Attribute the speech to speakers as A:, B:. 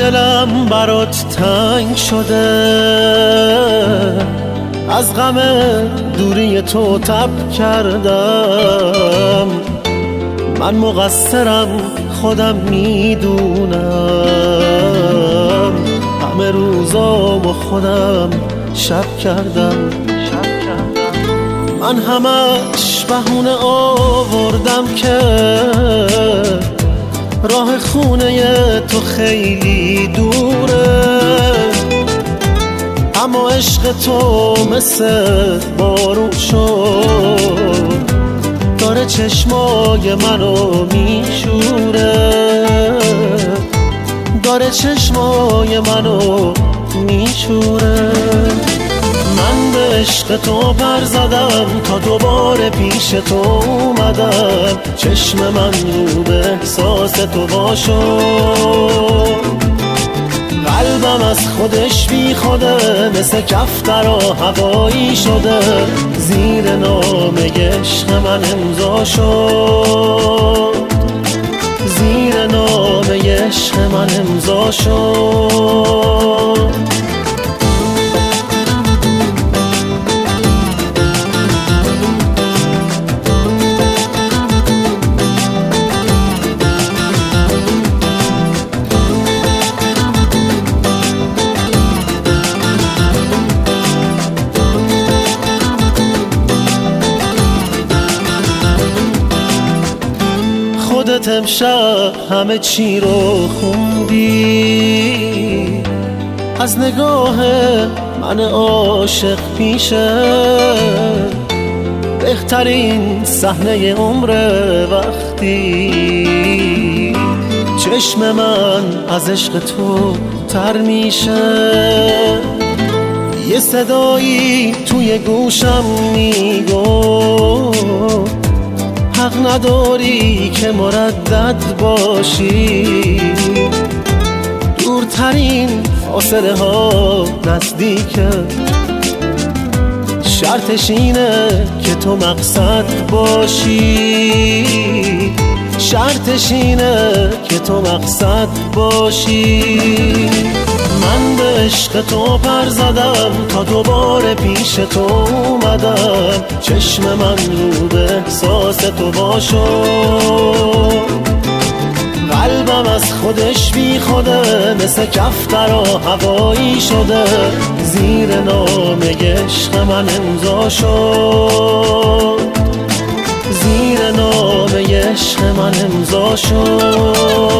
A: دلم برات تنگ شده، از غم دوری تو تب کردم. من مقصرم خودم میدونم، همه روزامو خودم شب کردم. من همش بهونه آوردم که راه خونه تو خیلی دوره، اما عشق تو مثل بارون شد، داره چشمای منو میشوره، داره چشمای منو میشوره. من به عشق تو پر زدم تا دوباره پیش تو اومدم، چشم من رو به احساس تو باشو، قلبم از خودش بی خوده، مثل کفتر و هوایی شده، زیر نامه عشق من امضا شد، زیر نامه عشق من امضا شد. خودت امشب همه چی رو خوندی، از نگاه من عاشق پیشه، بهترین صحنه عمر وقتی چشم من از عشق تو تر میشه. یه صدایی توی گوشم میگو حق نداری که مردد باشی، دورترین فاصله ها نزدیکه، شرطش اینه که تو مقصد باشی، شرطش اینه که تو مقصد باشی. من به عشق تو پر زدم تا دوباره پیش تو اومدم، چشم من رو به احساس تو باشو، قلبم از خودش بی خوده، مثل کفتر و هوایی شده، زیر نامه عشق من امضا شد، زیر نامه عشق من امضا شد.